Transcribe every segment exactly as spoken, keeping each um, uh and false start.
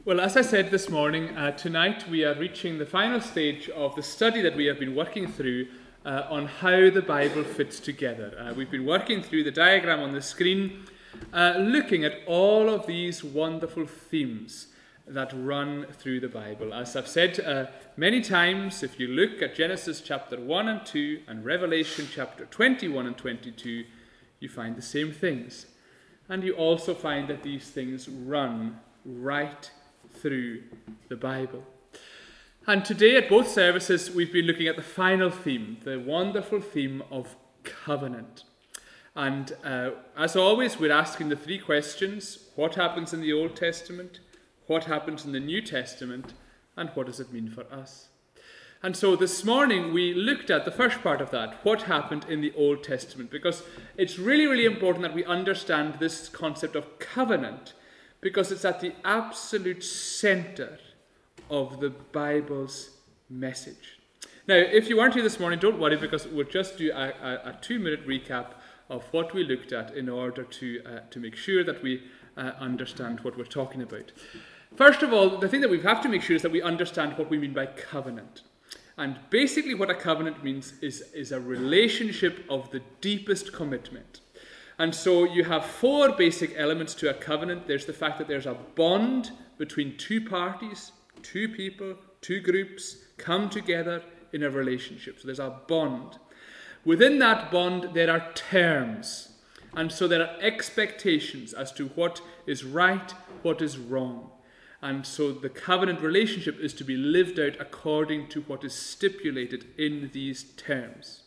Well, as I said this morning, uh, tonight we are reaching the final stage of the study that we have been working through uh, on how the Bible fits together. Uh, we've been working through the diagram on the screen, uh, looking at all of these wonderful themes that run through the Bible. As I've said uh, many times, if you look at Genesis chapter one and two and Revelation chapter twenty-one and twenty-two, you find the same things. And you also find that these things run right through the Bible. And today at both services we've been looking at the final theme, the wonderful theme of covenant. And uh, as always, we're asking the three questions: what happens in the Old Testament, what happens in the New Testament, and what does it mean for us? And so this morning we looked at the first part of that, what happened in the Old Testament, because it's really, really important that we understand this concept of covenant, because it's at the absolute center of the Bible's message. Now, if you weren't here this morning, don't worry, because we'll just do a, a, a two-minute recap of what we looked at in order to, uh, to make sure that we uh, understand what we're talking about. First of all, the thing that we have to make sure is that we understand what we mean by covenant. And basically what a covenant means is, is a relationship of the deepest commitment. And so you have four basic elements to a covenant. There's the fact that there's a bond between two parties, two people, two groups come together in a relationship. So there's a bond. Within that bond, there are terms. And so there are expectations as to what is right, what is wrong. And so the covenant relationship is to be lived out according to what is stipulated in these terms.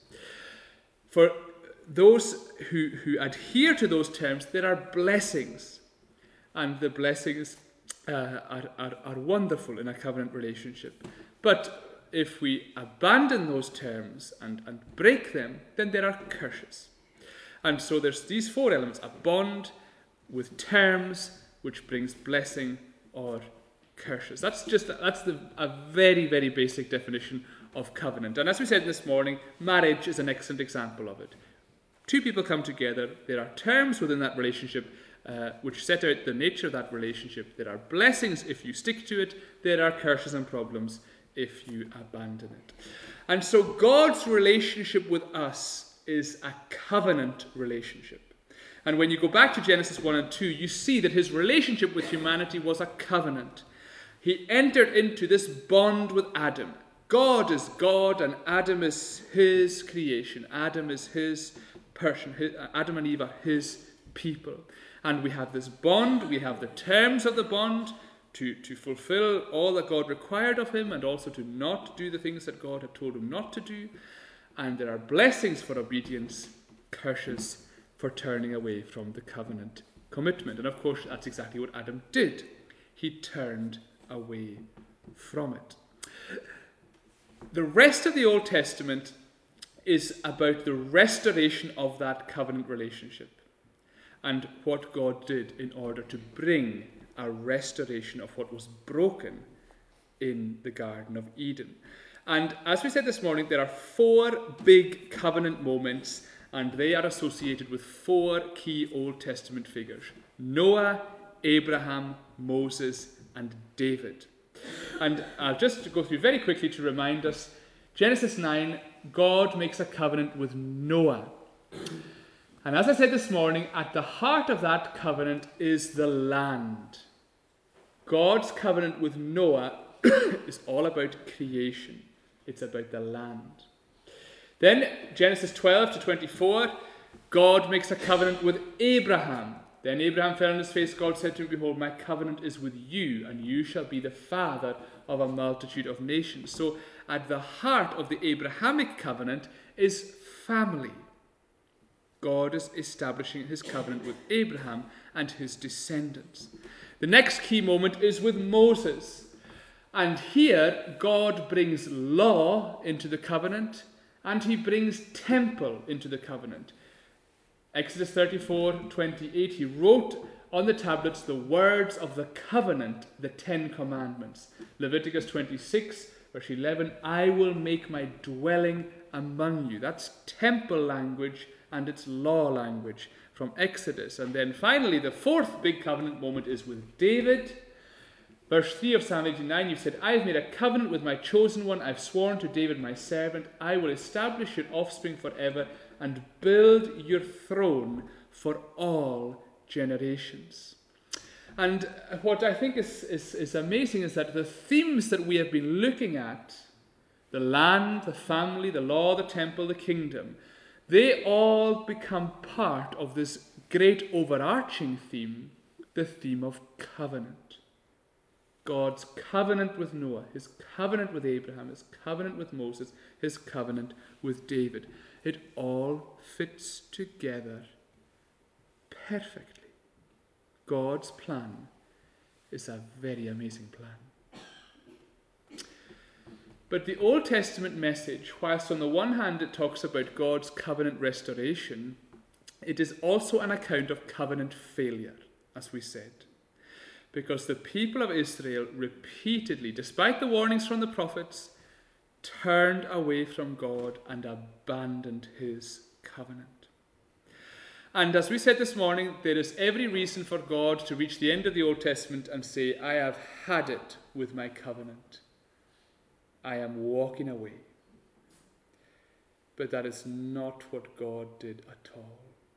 For those who, who adhere to those terms, there are blessings. And the blessings uh, are, are, are wonderful in a covenant relationship. But if we abandon those terms and, and break them, then there are curses. And so there's these four elements: a bond with terms which brings blessing or curses. That's just that's the, a very, very basic definition of covenant. And as we said this morning, marriage is an excellent example of it. Two people come together, there are terms within that relationship uh, which set out the nature of that relationship. There are blessings if you stick to it, there are curses and problems if you abandon it. And so God's relationship with us is a covenant relationship. And when you go back to Genesis one and two, you see that his relationship with humanity was a covenant. He entered into this bond with Adam. God is God and Adam is his creation. Adam is his person. His, Adam and Eve are his people. And we have this bond, we have the terms of the bond to, to fulfill all that God required of him and also to not do the things that God had told him not to do. And there are blessings for obedience, curses for turning away from the covenant commitment. And of course, that's exactly what Adam did. He turned away from it. The rest of the Old Testament is about the restoration of that covenant relationship and what God did in order to bring a restoration of what was broken in the Garden of Eden. And as we said this morning, there are four big covenant moments, and they are associated with four key Old Testament figures: Noah, Abraham, Moses, and David. And I'll just go through very quickly to remind us. Genesis nine, God makes a covenant with Noah. And as I said this morning, at the heart of that covenant is the land. God's covenant with Noah is all about creation. It's about the land. Then, Genesis twelve to twenty-four, God makes a covenant with Abraham. Then Abraham fell on his face. God said to him, "Behold, my covenant is with you, and you shall be the father of a multitude of nations." So, at the heart of the Abrahamic covenant is family. God is establishing his covenant with Abraham and his descendants. The next key moment is with Moses. And here, God brings law into the covenant, and he brings temple into the covenant. Exodus thirty-four twenty-eight, he wrote on the tablets the words of the covenant, the Ten Commandments. Leviticus twenty-six, verse eleven, I will make my dwelling among you. That's temple language and it's law language from Exodus. And then finally, the fourth big covenant moment is with David. Verse three of Psalm eighty-nine, you said, I have made a covenant with my chosen one. I've sworn to David my servant, I will establish your offspring forever and build your throne for all generations. And what I think is, is, is amazing is that the themes that we have been looking at, the land, the family, the law, the temple, the kingdom, they all become part of this great overarching theme, the theme of covenant. God's covenant with Noah, his covenant with Abraham, his covenant with Moses, his covenant with David. It all fits together perfectly. God's plan is a very amazing plan. But the Old Testament message, whilst on the one hand it talks about God's covenant restoration, it is also an account of covenant failure, as we said. Because the people of Israel repeatedly, despite the warnings from the prophets, turned away from God and abandoned his covenant. And as we said this morning, there is every reason for God to reach the end of the Old Testament and say, I have had it with my covenant. I am walking away. But that is not what God did at all.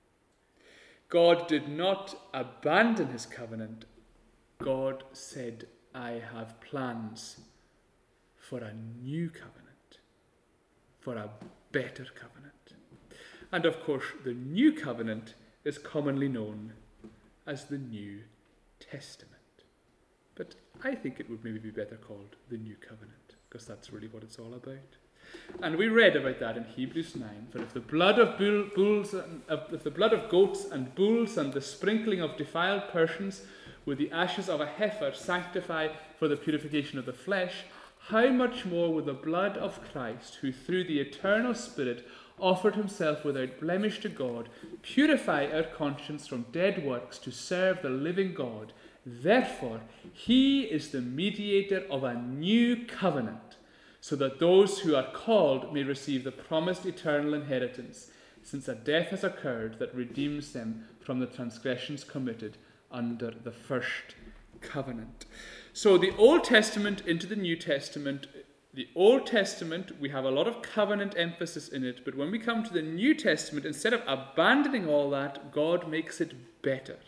God did not abandon his covenant. God said, I have plans for a new covenant, for a better covenant. And of course, the new covenant is commonly known as the New Testament. But I think it would maybe be better called the New Covenant, because that's really what it's all about. And we read about that in Hebrews nine, for if the blood of bull, bulls, and, uh, if the blood of goats and bulls and the sprinkling of defiled persons with the ashes of a heifer sanctify for the purification of the flesh, how much more will the blood of Christ, who through the eternal Spirit offered himself without blemish to God, purify our conscience from dead works to serve the living God. Therefore, he is the mediator of a new covenant, so that those who are called may receive the promised eternal inheritance, since a death has occurred that redeems them from the transgressions committed under the first covenant. So the Old Testament into the New Testament, the Old Testament, we have a lot of covenant emphasis in it, but when we come to the New Testament, instead of abandoning all that, God makes it better.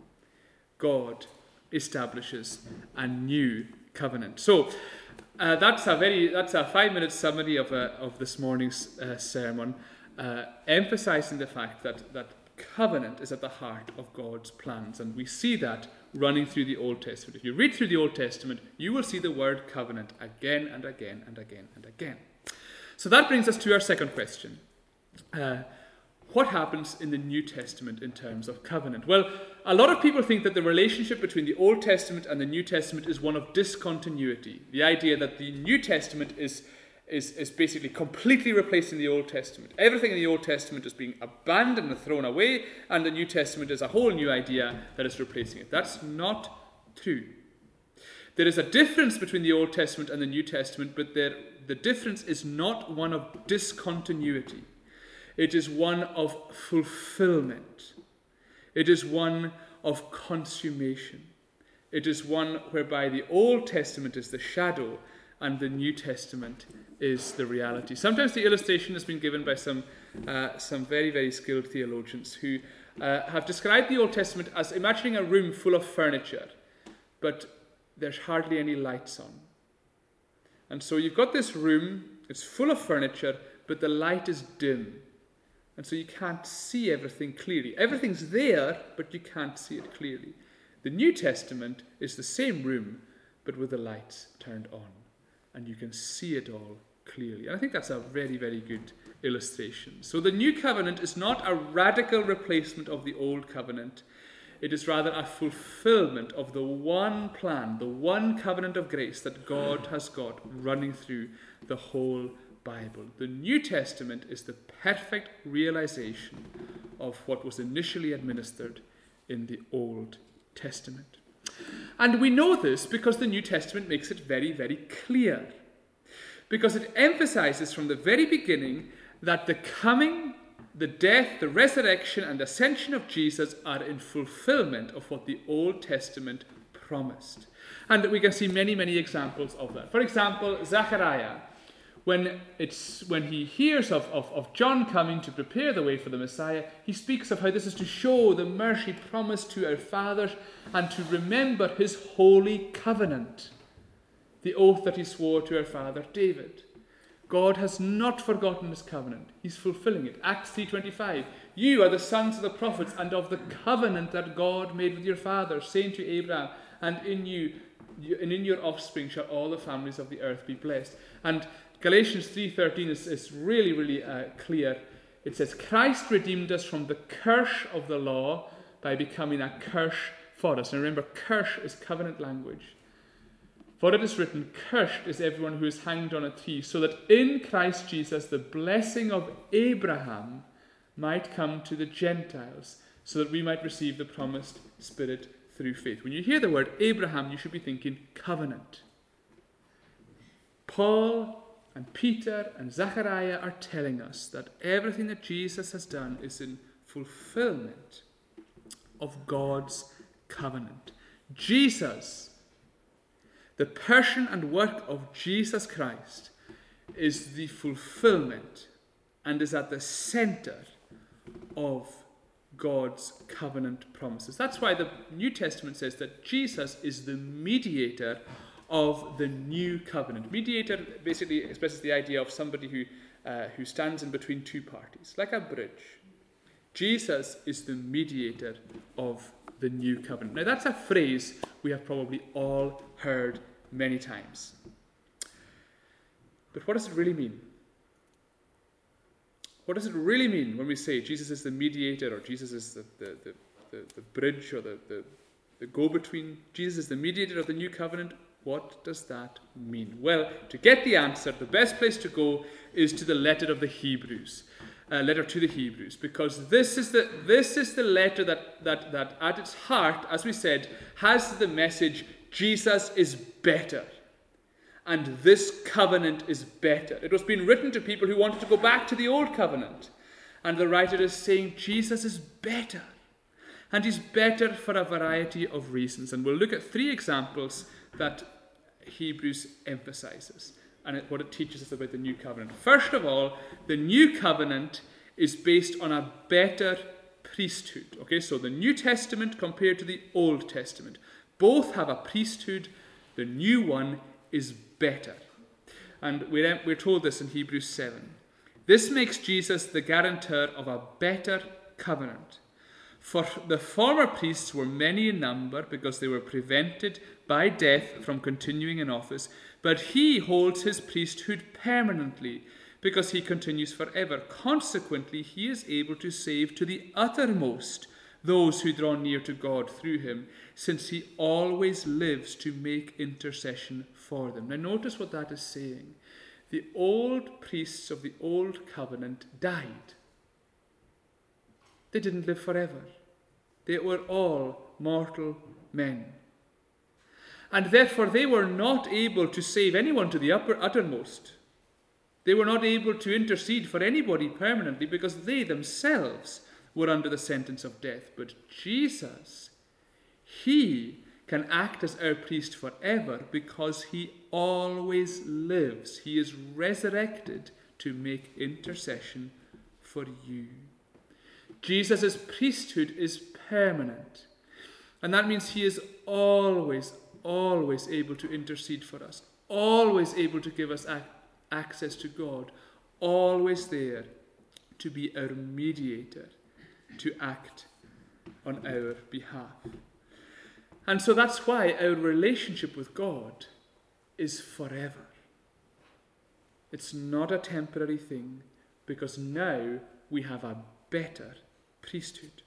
God establishes a new covenant. So uh, that's a very that's a five-minute summary of uh, of this morning's uh, sermon, uh, emphasizing the fact that that covenant is at the heart of God's plans, and we see that running through the Old Testament. If you read through the Old Testament, you will see the word covenant again and again and again and again. So that brings us to our second question. Uh, what happens in the New Testament in terms of covenant? Well, a lot of people think that the relationship between the Old Testament and the New Testament is one of discontinuity. The idea that the New Testament is Is, is basically completely replacing the Old Testament. Everything in the Old Testament is being abandoned and thrown away, and the New Testament is a whole new idea that is replacing it. That's not true. There is a difference between the Old Testament and the New Testament, but there, the difference is not one of discontinuity. It is one of fulfillment. It is one of consummation. It is one whereby the Old Testament is the shadow and the New Testament is the reality. Sometimes the illustration has been given by some uh, some very, very skilled theologians who uh, have described the Old Testament as imagining a room full of furniture, but there's hardly any lights on. And so you've got this room, it's full of furniture, but the light is dim. And so you can't see everything clearly. Everything's there, but you can't see it clearly. The New Testament is the same room, but with the lights turned on. And you can see it all clearly. And I think that's a very, very good illustration. So the New Covenant is not a radical replacement of the Old Covenant. It is rather a fulfillment of the one plan, the one covenant of grace that God has got running through the whole Bible. The New Testament is the perfect realization of what was initially administered in the Old Testament. And we know this because the New Testament makes it very, very clear. Because it emphasizes from the very beginning that the coming, the death, the resurrection, and ascension of Jesus are in fulfillment of what the Old Testament promised. And we can see many, many examples of that. For example, Zechariah, when, it's, when he hears of, of, of John coming to prepare the way for the Messiah, he speaks of how this is to show the mercy promised to our fathers and to remember his holy covenant, the oath that he swore to our father David. God has not forgotten his covenant. He's fulfilling it. Acts three twenty-five. You are the sons of the prophets and of the covenant that God made with your fathers, saying to Abraham, and in you, and in your offspring shall all the families of the earth be blessed. And Galatians three thirteen is, is really, really uh, clear. It says, Christ redeemed us from the curse of the law by becoming a curse for us. And remember, curse is covenant language. For it is written, cursed is everyone who is hanged on a tree, so that in Christ Jesus the blessing of Abraham might come to the Gentiles, so that we might receive the promised Spirit through faith. When you hear the word Abraham, you should be thinking covenant. Paul and Peter and Zechariah are telling us that everything that Jesus has done is in fulfillment of God's covenant. Jesus, the person and work of Jesus Christ, is the fulfillment and is at the center of God's covenant promises. That's why the New Testament says that Jesus is the mediator of the new covenant. Mediator basically expresses the idea of somebody who, uh, who stands in between two parties, like a bridge. Jesus is the mediator of the new covenant. Now that's a phrase we have probably all heard many times. But what does it really mean? What does it really mean when we say Jesus is the mediator, or Jesus is the, the, the, the, the bridge, or the, the, the go-between? Jesus is the mediator of the new covenant. What does that mean? Well, to get the answer, the best place to go is to the letter of the Hebrews. Uh, letter to the Hebrews, because this is the this is the letter that, that, that at its heart, as we said, has the message, Jesus is better. And this covenant is better. It was being written to people who wanted to go back to the old covenant. And the writer is saying Jesus is better. And he's better for a variety of reasons. And we'll look at three examples that Hebrews emphasizes and what it teaches us about the new covenant. First of all, the new covenant is based on a better priesthood. Okay, so the New Testament compared to the Old Testament. Both have a priesthood. The new one is better. And we're, we're told this in Hebrews seven. This makes Jesus the guarantor of a better covenant. For the former priests were many in number because they were prevented by death from continuing in office, but he holds his priesthood permanently because he continues forever. Consequently, he is able to save to the uttermost those who draw near to God through him, since he always lives to make intercession for them. Now notice what that is saying. The old priests of the old covenant died. They didn't live forever. They were all mortal men. And therefore they were not able to save anyone to the upper uttermost. They were not able to intercede for anybody permanently because they themselves were under the sentence of death. But Jesus, he can act as our priest forever because he always lives. He is resurrected to make intercession for you. Jesus' priesthood is permanent. And that means he is always, always able to intercede for us. Always able to give us ac- access to God. Always there to be our mediator, to act on our behalf. And so that's why our relationship with God is forever. It's not a temporary thing, because now we have a better priesthood.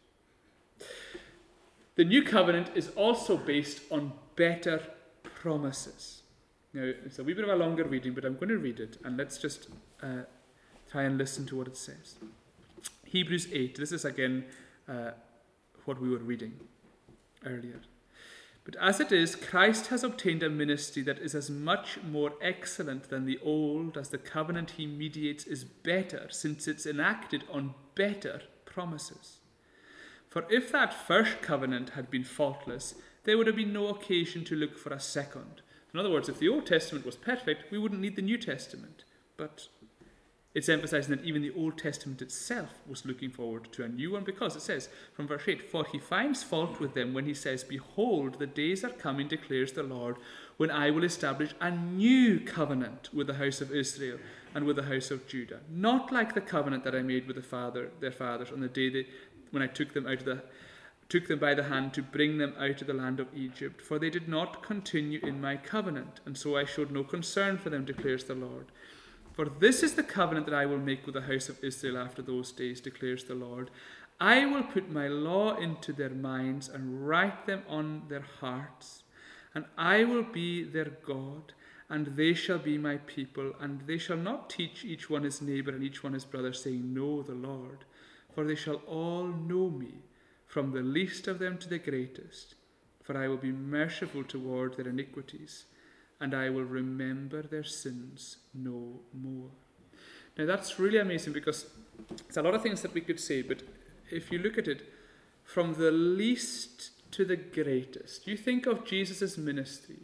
The new covenant is also based on better promises. Now, it's a wee bit of a longer reading, but I'm going to read it, and let's just uh, try and listen to what it says. Hebrews eight, this is again uh, what we were reading earlier. But as it is, Christ has obtained a ministry that is as much more excellent than the old, as the covenant he mediates is better, since it's enacted on better promises. For if that first covenant had been faultless, there would have been no occasion to look for a second. In other words, if the Old Testament was perfect, we wouldn't need the New Testament. But it's emphasizing that even the Old Testament itself was looking forward to a new one, because it says from verse eight, "For he finds fault with them when he says, Behold, the days are coming, declares the Lord, when I will establish a new covenant with the house of Israel and with the house of Judah, not like the covenant that I made with the father, their fathers on the day they, when I took them out of the took them by the hand to bring them out of the land of Egypt. For they did not continue in my covenant, and so I showed no concern for them, declares the Lord. For this is the covenant that I will make with the house of Israel after those days, declares the Lord. I will put my law into their minds and write them on their hearts, and I will be their God, and they shall be my people, and they shall not teach each one his neighbour and each one his brother, saying, Know the Lord. For they shall all know me, from the least of them to the greatest, for I will be merciful toward their iniquities, and I will remember their sins no more." Now that's really amazing, because there's a lot of things that we could say, but if you look at it, from the least to the greatest, you think of Jesus' ministry,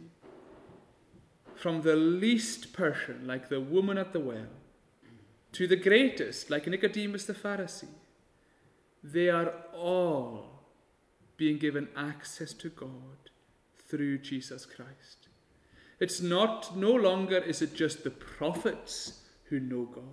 from the least person, like the woman at the well, to the greatest, like Nicodemus the Pharisee, they are all being given access to God through Jesus Christ. It's not, no longer is it just the prophets who know God.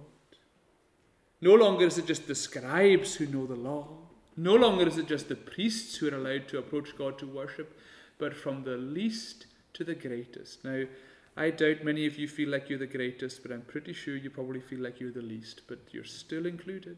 No longer is it just the scribes who know the law. No longer is it just the priests who are allowed to approach God to worship, but from the least to the greatest. Now, I doubt many of you feel like you're the greatest, but I'm pretty sure you probably feel like you're the least, but you're still included.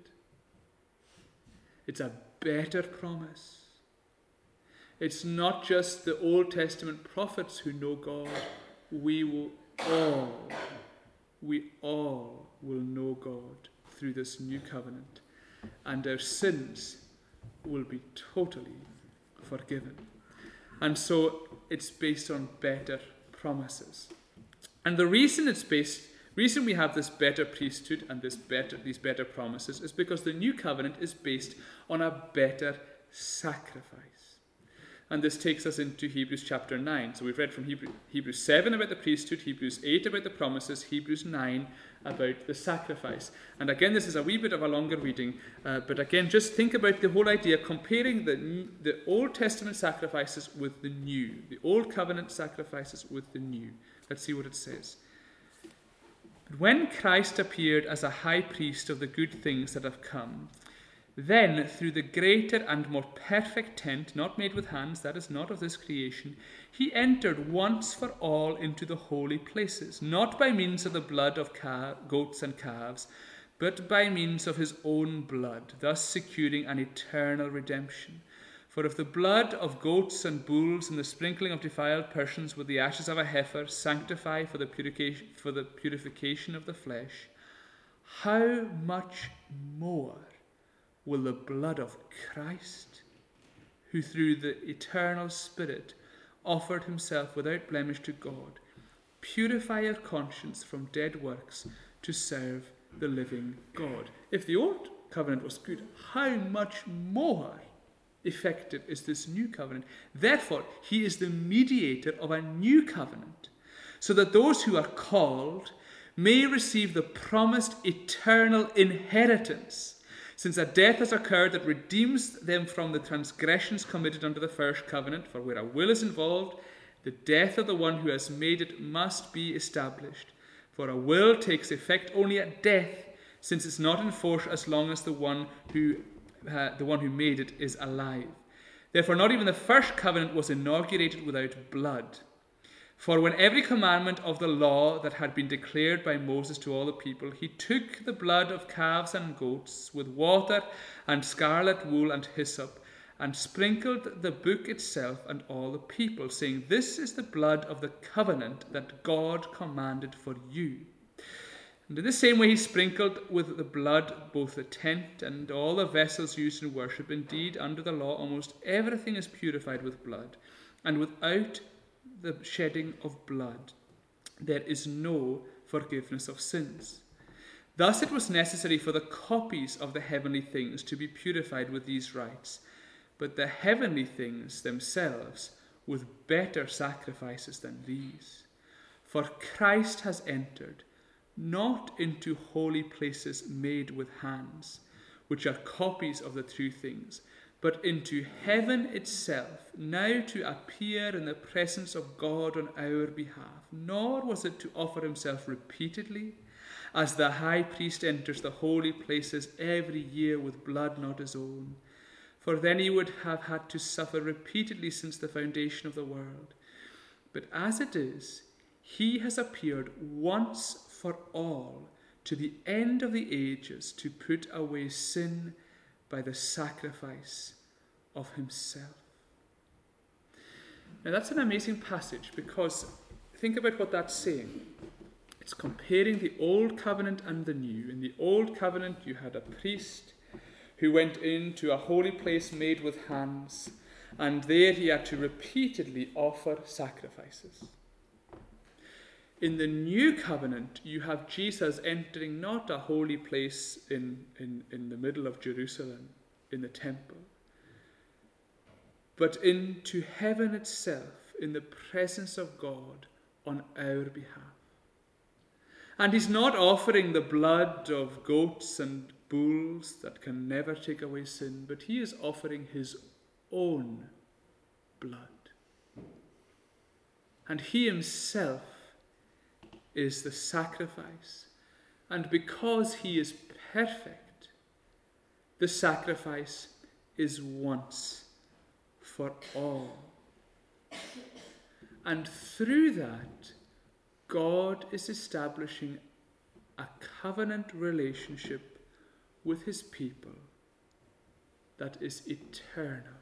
It's a better promise. It's not just the Old Testament prophets who know God. We will all, we all will know God through this new covenant, and our sins will be totally forgiven. And so it's based on better promises. And the reason it's based reason we have this better priesthood and this better, these better promises is because the new covenant is based on a better sacrifice. And this takes us into Hebrews chapter nine. So we've read from Hebrew, Hebrews seven about the priesthood, Hebrews eight about the promises, Hebrews nine about the sacrifice. And again, this is a wee bit of a longer reading, uh, but again, just think about the whole idea, comparing the, the Old Testament sacrifices with the new, the Old Covenant sacrifices with the new. Let's see what it says. When Christ appeared as a high priest of the good things that have come, then through the greater and more perfect tent, not made with hands, that is not of this creation, he entered once for all into the holy places, not by means of the blood of cal- goats and calves, but by means of his own blood, thus securing an eternal redemption. For if the blood of goats and bulls and the sprinkling of defiled persons with the ashes of a heifer sanctify for the purification, for the purification of the flesh, how much more will the blood of Christ, who through the eternal Spirit offered himself without blemish to God, purify our conscience from dead works to serve the living God? If the old covenant was good, how much more effective is this new covenant? Therefore, he is the mediator of a new covenant, so that those who are called may receive the promised eternal inheritance, since a death has occurred that redeems them from the transgressions committed under the first covenant. For where a will is involved, the death of the one who has made it must be established. For a will takes effect only at death, since it's not in force as long as the one who uh, the one who made it is alive. Therefore, not even the first covenant was inaugurated without blood. For when every commandment of the law that had been declared by Moses to all the people, he took the blood of calves and goats with water and scarlet wool and hyssop, and sprinkled the book itself and all the people, saying, This is the blood of the covenant that God commanded for you. And in the same way he sprinkled with the blood both the tent and all the vessels used in worship. Indeed, under the law almost everything is purified with blood, and without the shedding of blood there is no forgiveness of sins. Thus it was necessary for the copies of the heavenly things to be purified with these rites, but the heavenly things themselves with better sacrifices than these. For Christ has entered, not into holy places made with hands, which are copies of the true things, but into heaven itself, now to appear in the presence of God on our behalf. Nor was it to offer himself repeatedly, as the high priest enters the holy places every year with blood not his own. For then he would have had to suffer repeatedly since the foundation of the world. But as it is, he has appeared once for all to the end of the ages to put away sin by the sacrifice of himself. Now that's an amazing passage, because think about what that's saying. It's comparing the old covenant and the new. In the old covenant you had a priest who went into a holy place made with hands, and there he had to repeatedly offer sacrifices. In the new covenant, you have Jesus entering not a holy place in, in, in the middle of Jerusalem, in the temple, but into heaven itself, in the presence of God on our behalf. And he's not offering the blood of goats and bulls that can never take away sin, but he is offering his own blood. And he himself is the sacrifice. And because he is perfect, the sacrifice is once for all. And through that, God is establishing a covenant relationship with his people that is eternal.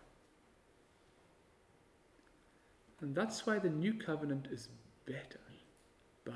And that's why the new covenant is better by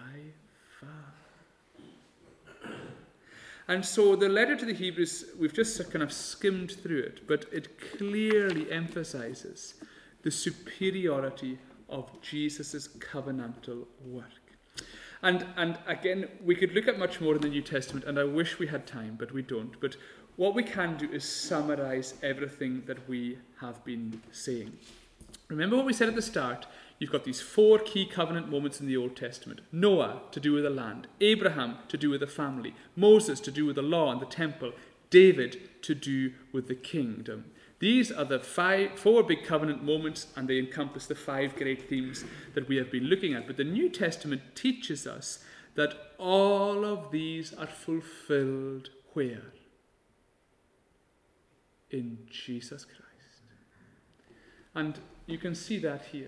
far. And so the letter to the Hebrews, we've just kind of skimmed through it, but it clearly emphasizes the superiority of Jesus' covenantal work. And, and again, we could look at much more in the New Testament, and I wish we had time, but we don't. But what we can do is summarize everything that we have been saying. Remember what we said at the start? You've got these four key covenant moments in the Old Testament. Noah, to do with the land. Abraham, to do with the family. Moses, to do with the law and the temple. David, to do with the kingdom. These are the five, four big covenant moments, and they encompass the five great themes that we have been looking at. But the New Testament teaches us that all of these are fulfilled where? In Jesus Christ. And you can see that here.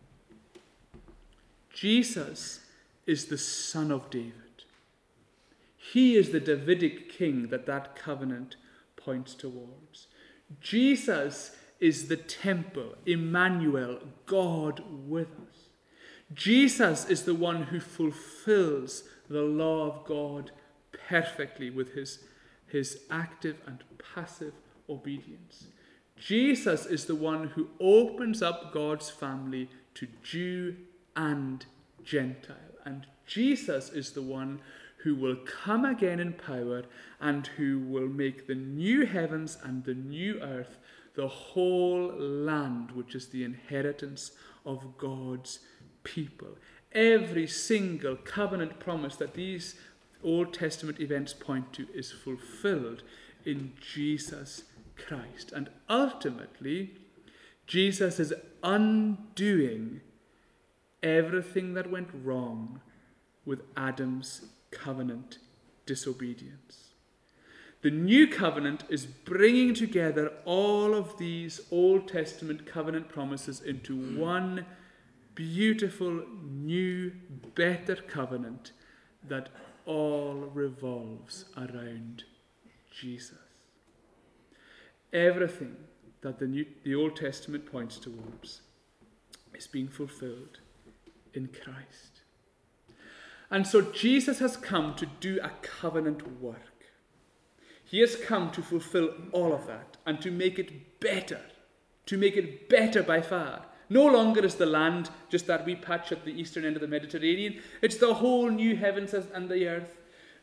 Jesus is the Son of David. He is the Davidic king that that covenant points towards. Jesus is the temple, Emmanuel, God with us. Jesus is the one who fulfills the law of God perfectly with his, his active and passive obedience. Jesus is the one who opens up God's family to Jew and Gentile. And Jesus is the one who will come again in power and who will make the new heavens and the new earth the whole land, which is the inheritance of God's people. Every single covenant promise that these Old Testament events point to is fulfilled in Jesus Christ. And ultimately, Jesus is undoing everything that went wrong with Adam's covenant disobedience. The new covenant is bringing together all of these Old Testament covenant promises into one beautiful, new, better covenant that all revolves around Jesus. Everything that the, new, the Old Testament points towards is being fulfilled in Christ. And so Jesus has come to do a covenant work. He has come to fulfill all of that and to make it better, to make it better by far. No longer is the land just that wee patch at the eastern end of the Mediterranean. It's the whole new heavens and the earth.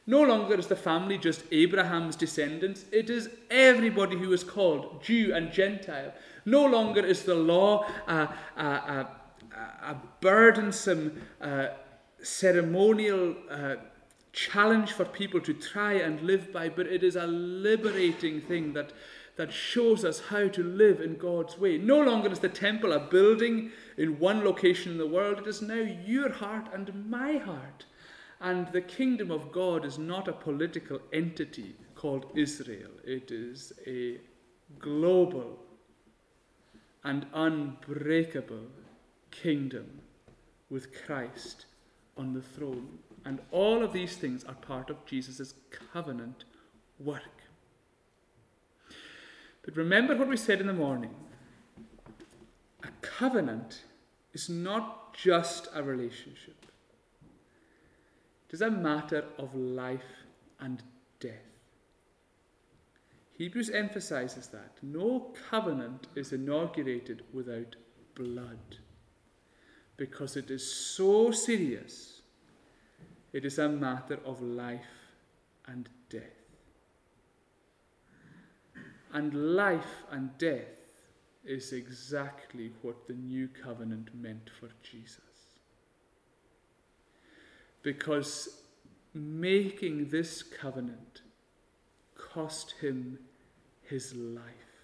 No longer is the family just Abraham's descendants. It is everybody who is called, Jew and Gentile. No longer is the law a, a, a, a burdensome uh, ceremonial uh, challenge for people to try and live by, but it is a liberating thing that, that shows us how to live in God's way. No longer is the temple a building in one location in the world. It is now your heart and my heart. And the kingdom of God is not a political entity called Israel. It is a global and unbreakable kingdom with Christ on the throne. And all of these things are part of Jesus' covenant work. But remember what we said in the morning. A covenant is not just a relationship. It is a matter of life and death. Hebrews emphasizes that. No covenant is inaugurated without blood, because it is so serious. It is a matter of life and death. And life and death is exactly what the new covenant meant for Jesus. Because making this covenant cost him his life.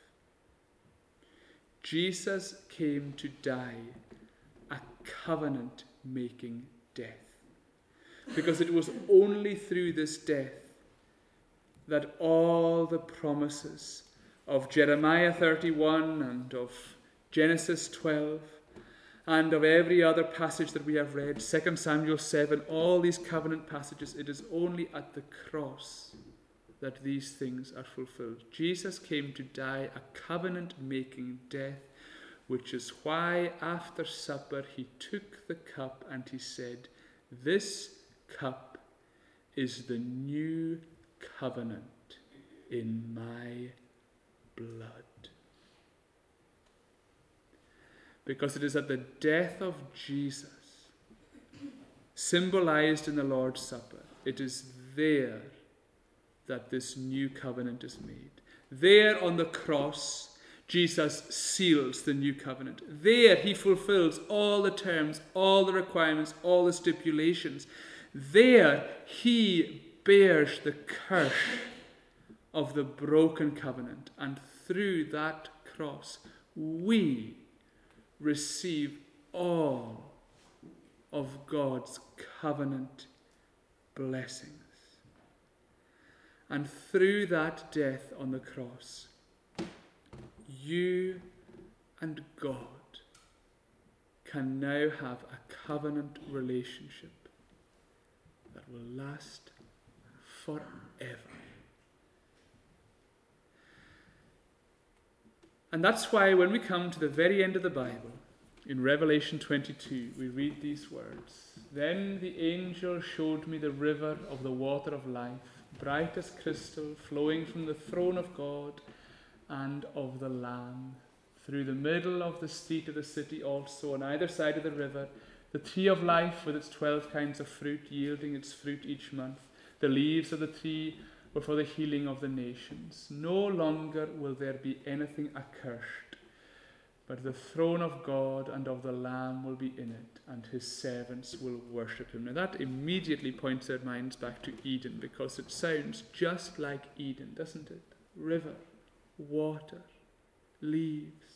Jesus came to die a covenant-making death. Because it was only through this death that all the promises of Jeremiah thirty-one and of Genesis twelve and of every other passage that we have read, Second Samuel seven, all these covenant passages, it is only at the cross that these things are fulfilled. Jesus came to die a covenant-making death, which is why after supper he took the cup and he said, "This cup is the new covenant in my blood." Because it is at the death of Jesus, symbolized in the Lord's Supper, it is there that this new covenant is made. There on the cross, Jesus seals the new covenant. There he fulfills all the terms, all the requirements, all the stipulations. There he bears the curse of the broken covenant. And through that cross, we receive all of God's covenant blessings. And through that death on the cross, you and God can now have a covenant relationship that will last forever. And that's why when we come to the very end of the Bible, in Revelation twenty-two, we read these words. "Then the angel showed me the river of the water of life, bright as crystal, flowing from the throne of God and of the Lamb. Through the middle of the street of the city also, on either side of the river, the tree of life with its twelve kinds of fruit, yielding its fruit each month. The leaves of the tree were for the healing of the nations. No longer will there be anything accursed, but the throne of God and of the Lamb will be in it, and his servants will worship him." Now that immediately points our minds back to Eden, because it sounds just like Eden, doesn't it? River, water, leaves.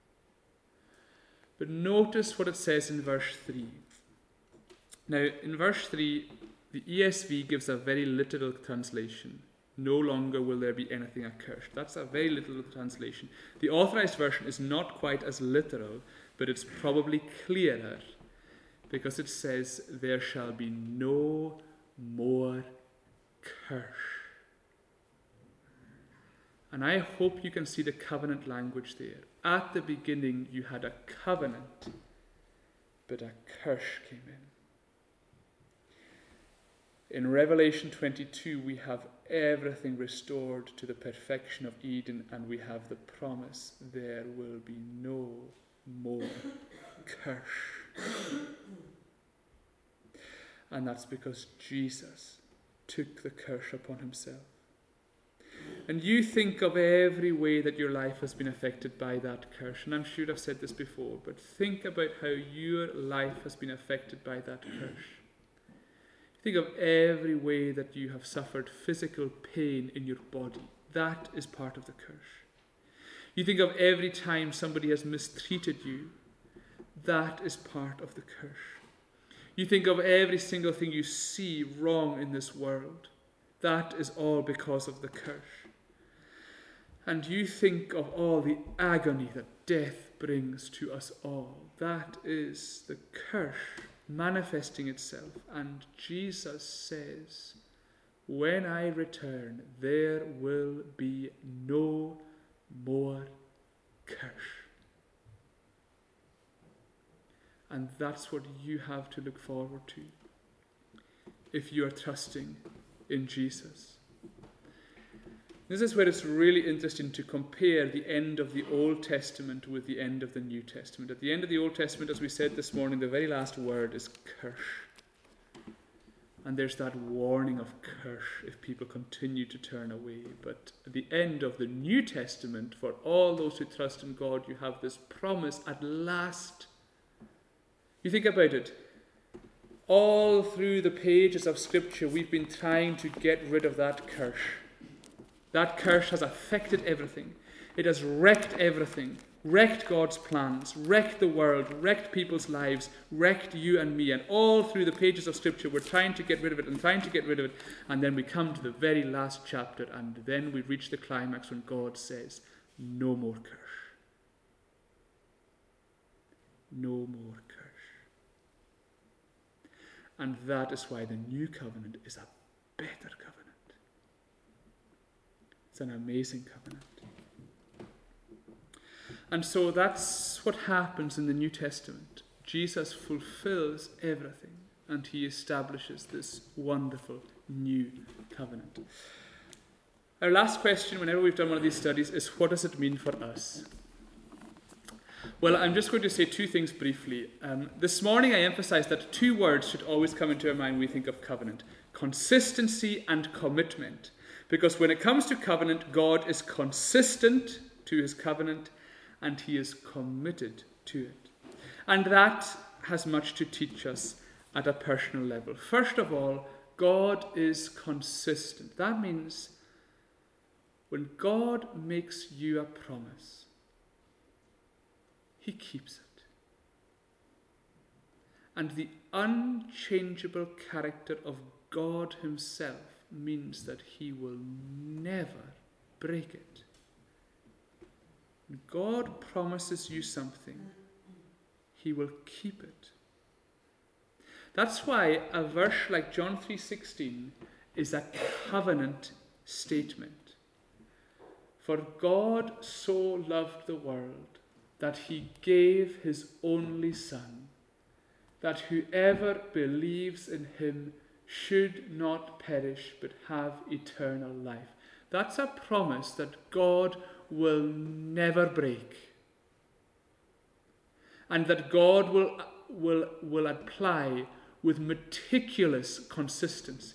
But notice what it says in verse three. Now, in verse three, the E S V gives a very literal translation. "No longer will there be anything accursed." That's a very literal translation. The Authorized Version is not quite as literal, but it's probably clearer, because it says, "There shall be no more curse." And I hope you can see the covenant language there. At the beginning, you had a covenant, but a curse came in. In Revelation twenty-two, we have everything restored to the perfection of Eden, and we have the promise there will be no more curse. And that's because Jesus took the curse upon himself. And you think of every way that your life has been affected by that curse. And I'm sure I've said this before, but think about how your life has been affected by that curse. Think of every way that you have suffered physical pain in your body. That is part of the curse. You think of every time somebody has mistreated you. That is part of the curse. You think of every single thing you see wrong in this world. That is all because of the curse. And you think of all the agony that death brings to us all. That is the curse manifesting itself. And Jesus says, when I return, there will be no more curse. And that's what you have to look forward to if you are trusting in Jesus. This is where it's really interesting to compare the end of the Old Testament with the end of the New Testament. At the end of the Old Testament, as we said this morning, the very last word is curse. And there's that warning of curse if people continue to turn away. But at the end of the New Testament, for all those who trust in God, you have this promise at last. You think about it. All through the pages of Scripture, we've been trying to get rid of that curse. That curse has affected everything. It has wrecked everything. Wrecked God's plans. Wrecked the world. Wrecked people's lives. Wrecked you and me. And all through the pages of Scripture, we're trying to get rid of it and trying to get rid of it. And then we come to the very last chapter, and then we reach the climax when God says, no more curse. No more curse. And that is why the new covenant is a better covenant. It's an amazing covenant. And so that's what happens in the New Testament. Jesus fulfills everything, and he establishes this wonderful new covenant. Our last question, whenever we've done one of these studies, is what does it mean for us? Well, I'm just going to say two things briefly. Um, this morning I emphasized that two words should always come into our mind when we think of covenant. Consistency and commitment. Because when it comes to covenant, God is consistent to his covenant and he is committed to it. And that has much to teach us at a personal level. First of all, God is consistent. That means when God makes you a promise, he keeps it. And the unchangeable character of God himself means that he will never break it. When God promises you something, he will keep it. That's why a verse like John three sixteen is a covenant statement. For God so loved the world that he gave his only Son, that whoever believes in him should not perish but have eternal life. That's a promise that God will never break. And that God will, will, will apply with meticulous consistency.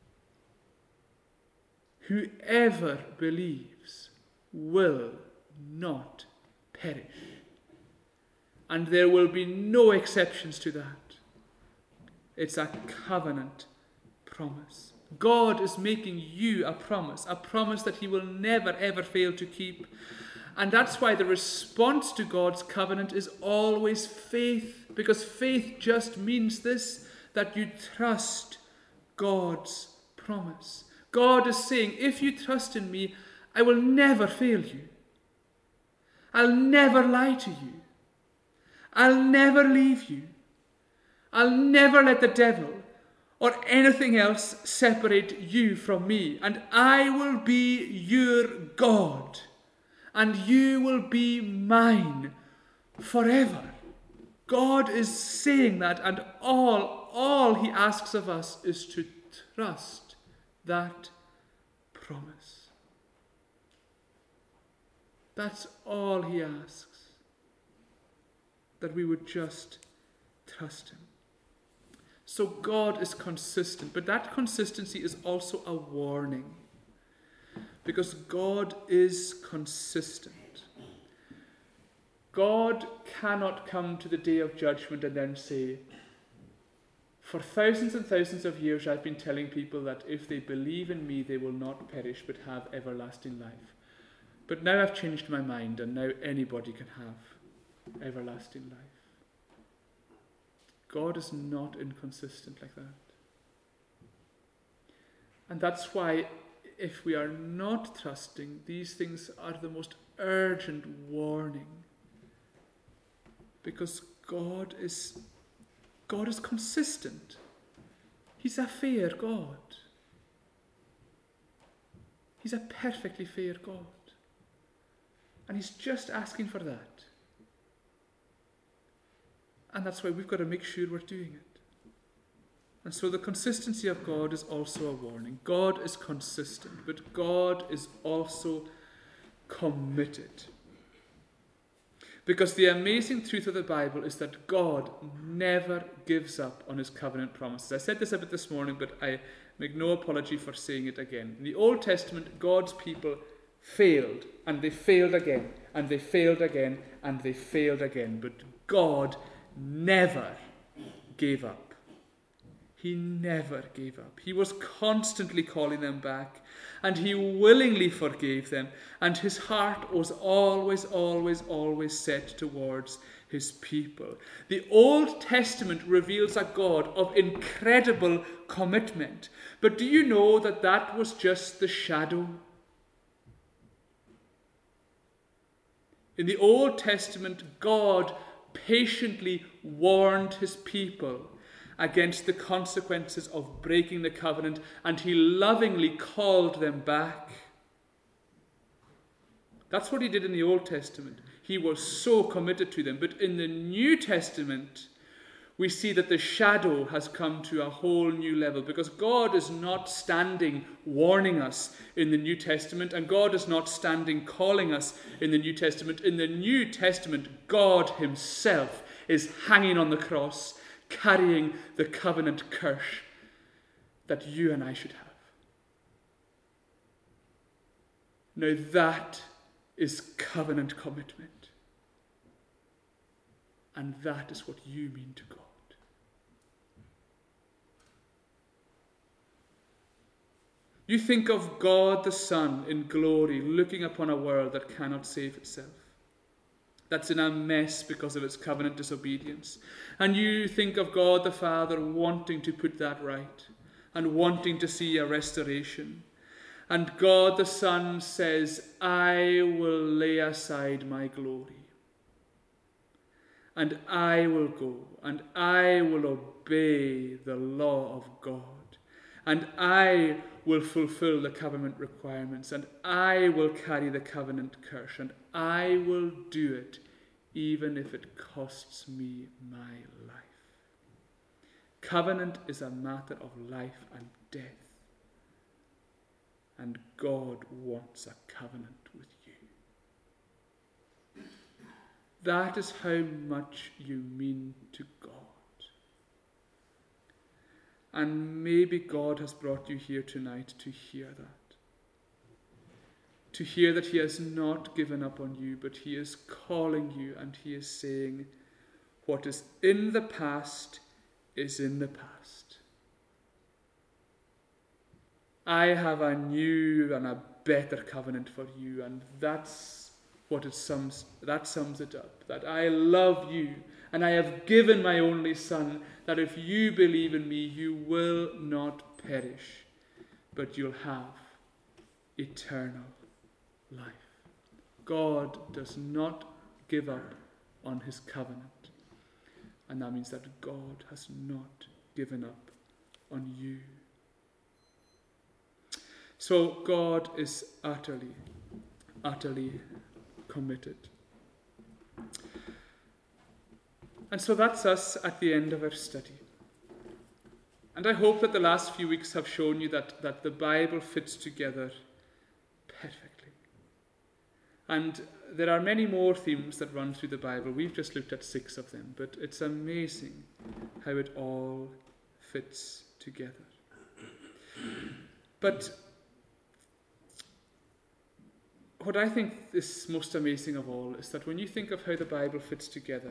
Whoever believes will not perish. And there will be no exceptions to that. It's a covenant promise. God is making you a promise, a promise that he will never ever fail to keep. And that's why the response to God's covenant is always faith, because faith just means this, that you trust God's promise. God is saying, if you trust in me, I will never fail you. I'll never lie to you. I'll never leave you. I'll never let the devil or anything else separate you from me. And I will be your God. And you will be mine forever. God is saying that, and all, all he asks of us is to trust that promise. That's all he asks. That we would just trust him. So God is consistent, but that consistency is also a warning. Because God is consistent. God cannot come to the day of judgment and then say, for thousands and thousands of years I've been telling people that if they believe in me, they will not perish but have everlasting life. But now I've changed my mind, and now anybody can have everlasting life. God is not inconsistent like that. And that's why if we are not trusting, these things are the most urgent warning. Because God is, God is consistent. He's a fair God. He's a perfectly fair God. And he's just asking for that. And that's why we've got to make sure we're doing it. And so the consistency of God is also a warning. God is consistent, but God is also committed. Because the amazing truth of the Bible is that God never gives up on his covenant promises. I said this a bit this morning, but I make no apology for saying it again. In the Old Testament, God's people failed, and they failed again, and they failed again, and they failed again. But God never gave up. He never gave up. He was constantly calling them back, and he willingly forgave them, and his heart was always, always, always set towards his people. The Old Testament reveals a God of incredible commitment. But do you know that that was just the shadow? In the Old Testament, God patiently warned his people against the consequences of breaking the covenant, and he lovingly called them back. That's what he did in the Old Testament. He was so committed to them. But in the New Testament, we see that the shadow has come to a whole new level, because God is not standing warning us in the New Testament, and God is not standing calling us in the New Testament. In the New Testament, God himself is hanging on the cross, carrying the covenant curse that you and I should have. Now that is covenant commitment. And that is what you mean to God. You think of God the Son in glory looking upon a world that cannot save itself, that's in a mess because of its covenant disobedience. And you think of God the Father wanting to put that right and wanting to see a restoration. And God the Son says, I will lay aside my glory. And I will go, and I will obey the law of God. And I will fulfill the covenant requirements, and I will carry the covenant curse, and I will do it even if it costs me my life. Covenant is a matter of life and death. And God wants a covenant with you. That is how much you mean to God. And maybe God has brought you here tonight to hear that. To hear that he has not given up on you, but he is calling you, and he is saying, what is in the past is in the past. I have a new and a better covenant for you, and that's what it sums, that sums it up. That I love you, and I have given my only Son, that if you believe in me, you will not perish, but you'll have eternal life. God does not give up on his covenant. And that means that God has not given up on you. So God is utterly, utterly committed. And so that's us at the end of our study. And I hope that the last few weeks have shown you that, that the Bible fits together perfectly. And there are many more themes that run through the Bible. We've just looked at six of them, but it's amazing how it all fits together. But what I think is most amazing of all is that when you think of how the Bible fits together,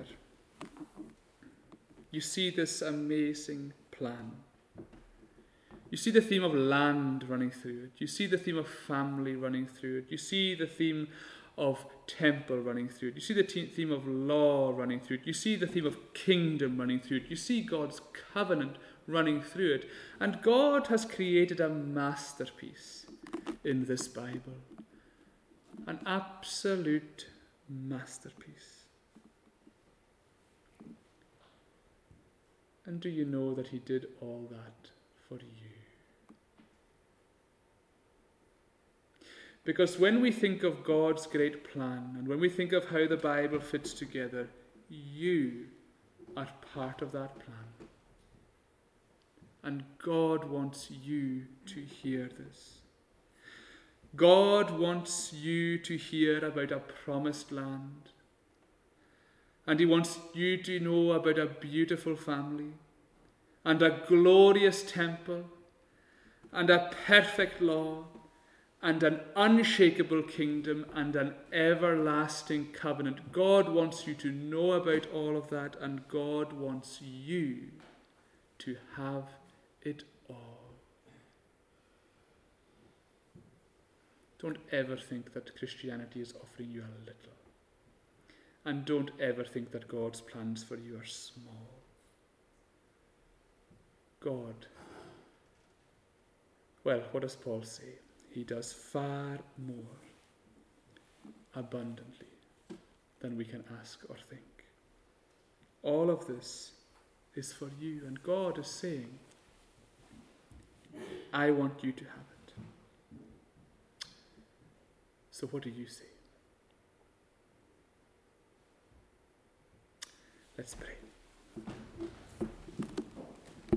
you see this amazing plan. You see the theme of land running through it. You see the theme of family running through it. You see the theme of temple running through it. You see the te- theme of law running through it. You see the theme of kingdom running through it. You see God's covenant running through it. And God has created a masterpiece in this Bible. An absolute masterpiece. And do you know that he did all that for you? Because when we think of God's great plan, and when we think of how the Bible fits together, you are part of that plan. And God wants you to hear this. God wants you to hear about a promised land. And he wants you to know about a beautiful family, and a glorious temple, and a perfect law, and an unshakable kingdom, and an everlasting covenant. God wants you to know about all of that, and God wants you to have it all. Don't ever think that Christianity is offering you a little. And don't ever think that God's plans for you are small. God, well, what does Paul say? He does far more abundantly than we can ask or think. All of this is for you, and God is saying, I want you to have it. So what do you say? Let's pray.